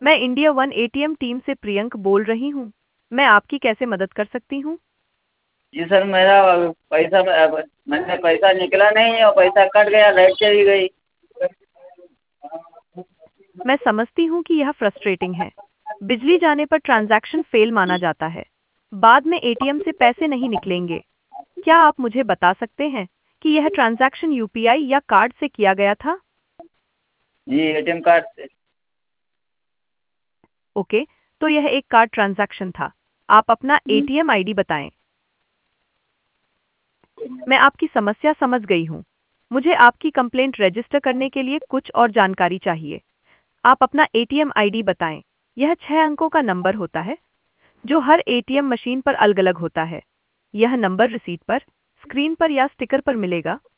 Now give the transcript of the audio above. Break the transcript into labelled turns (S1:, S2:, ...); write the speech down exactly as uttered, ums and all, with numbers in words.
S1: मैं India one ATM team से प्रियंक बोल रही हूँ। मैं आपकी कैसे मदद कर सकती हूँ?
S2: जी सर, मेरा पैसा मैंने पैसा निकला नहीं और पैसा कट गया, लाइट चली गई।
S1: मैं समझती हूँ कि यह फ्रस्ट्रेटिंग है। बिजली जाने पर ट्रांजैक्शन फेल माना जाता है। बाद में एटीएम से पैसे नहीं निकलेंगे। क्या आप मुझे बता सकते हैं कि यह ट्रांजैक्शन यूपीआई या कार्ड से किया गया था?
S2: जी, एटीएम कार्ड से।
S1: ओके, तो यह एक कार्ड ट्रांजैक्शन था। आप अपना एटीएम आईडी बताएं। मैं आपकी समस्या समझ गई हूँ। मुझे आपकी कंप्लेंट रजिस्टर करने के लिए कुछ और जानकारी चाहिए। आप अपना एटीएम आईडी बताएं। यह छह अंकों का नंबर होता है जो हर एटीएम मशीन पर अलग-अलग होता है। यह नंबर रिसीट पर, स्क्रीन पर या स्टिकर पर मिलेगा।